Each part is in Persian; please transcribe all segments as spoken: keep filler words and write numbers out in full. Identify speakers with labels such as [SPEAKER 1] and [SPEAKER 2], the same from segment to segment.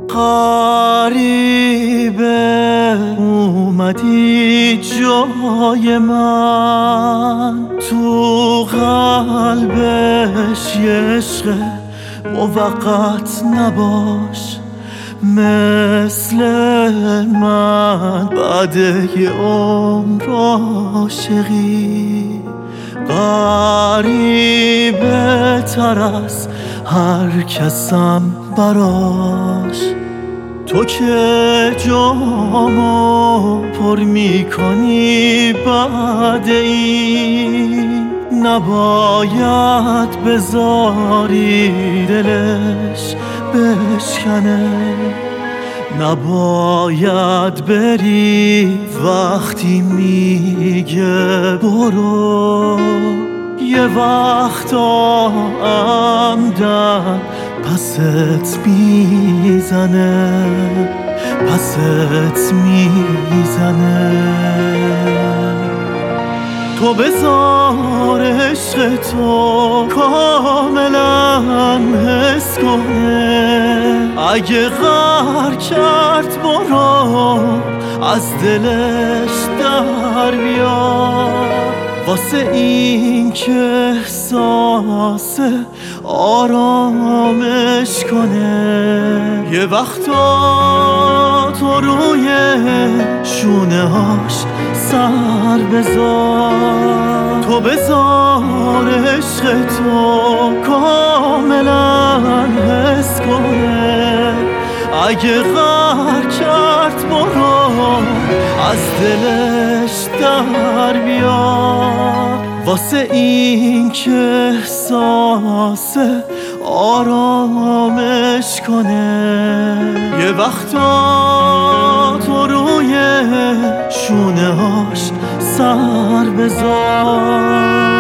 [SPEAKER 1] غریبه اومدی جای من، تو قلبش یه عشق موقت نباش مثل من، بعد یه عمر عاشقی غریبه تر از هر کسم براش. تو که جامو پر میکنی بعد این، نباید بذاری دلش بشکنه، نباید بری وقتی میگه برو. یه وقتا عمدن پست میزنه، پست میزنه. تو بذار عشق تو کاملا حس کنه، اگه غر کرد برو از دلش در بیار، واسه این که احساس آرامش کنه. یه وقتا تو روی شونه هاش سر بذار، تو بذار عشق تو کاملا حس کنه، اگه غر کرد برو از دلش در بیار، واسه این که احساس آرامش کنه. یه وقتا تو روی شونه هاش سر بذار.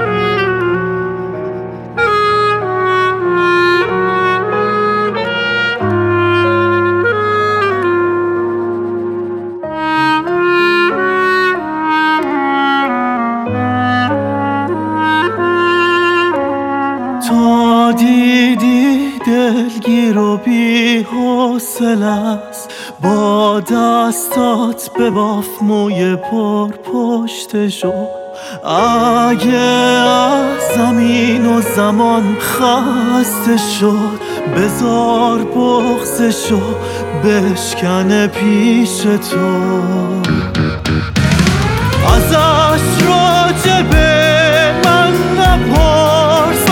[SPEAKER 1] تا دیدی دلگیر و بی حوصله است، با دستات بباف موی پر پشتشو. اگه از زمین و زمان خسته شد، بذار بغضشو بشکنه پیش تو. ازش راجبه من نپرس،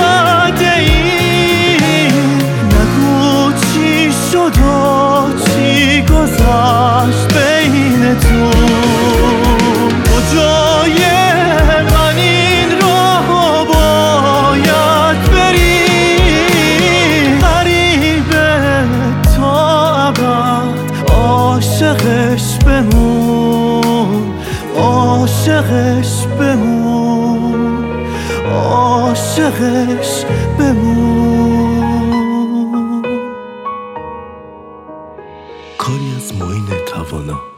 [SPEAKER 1] چی گذشت بین تو. کجای من این راه باید بری، غریبه تا ابد عاشقش بمون، عاشقش بمون، عاشقش بمون.
[SPEAKER 2] کاری از معین توانا